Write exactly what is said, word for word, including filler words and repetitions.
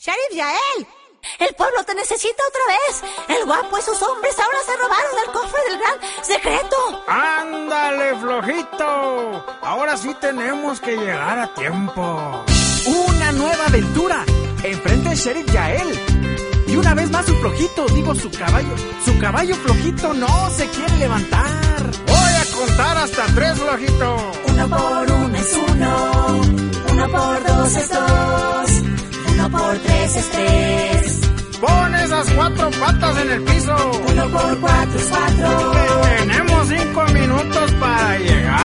Sheriff Yael, el pueblo te necesita otra vez. El guapo y sus hombres ahora se robaron el cofre del gran secreto. ¡Ándale, flojito! Ahora sí tenemos que llegar a tiempo. ¡Una nueva aventura! Enfrente al Sheriff Yael. Y una vez más su flojito, digo su caballo. Su caballo flojito no se quiere levantar. Voy a contar hasta tres, flojito. Uno por uno es uno. Uno por dos es dos. Uno por tres es tres. Pon esas cuatro patas en el piso. Uno por cuatro es cuatro. Tenemos cinco minutos para llegar.